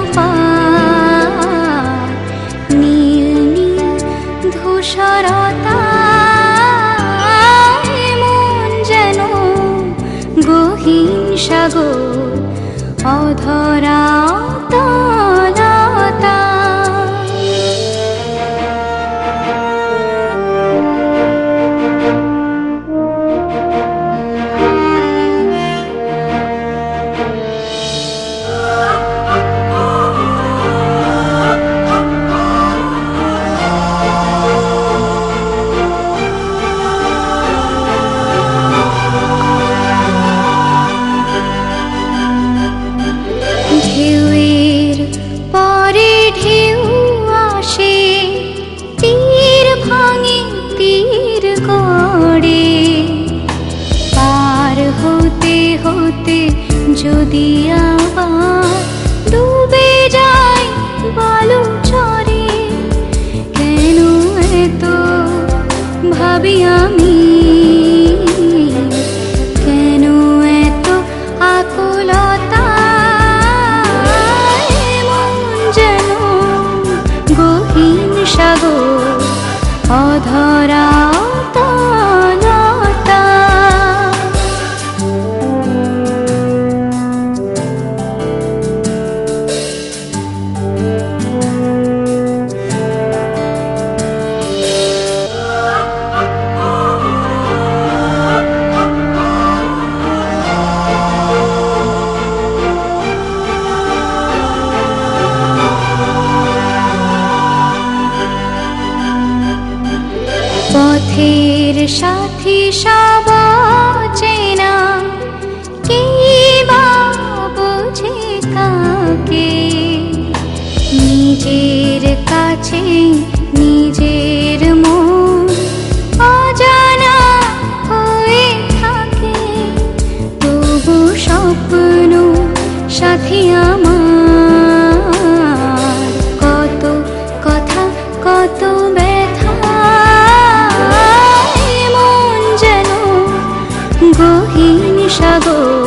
পার, নীল নীল ধূসরতা, মন যেন গহীন সাগর, অধরা তলতা। ঢেউয়ের পরে ঢেউ আসে, তীর ভাঙে তীর গড়ে, পার হতে হতে যদি আবার ডুবে যায় বালু চরে, কেন এত ভাবি আমি, কেন এত আকুলতা, গহীন সাগর, অধরা তলতা। পথের সাথী সব চেনা, কে বা বোঝে কাকে, নিজের কাছে নিজের মন অজানা হয়ে থাকে, তবু স্বপ্ন সাথী আমার, কত কথা কত ব্যথা, গহীন সাগর,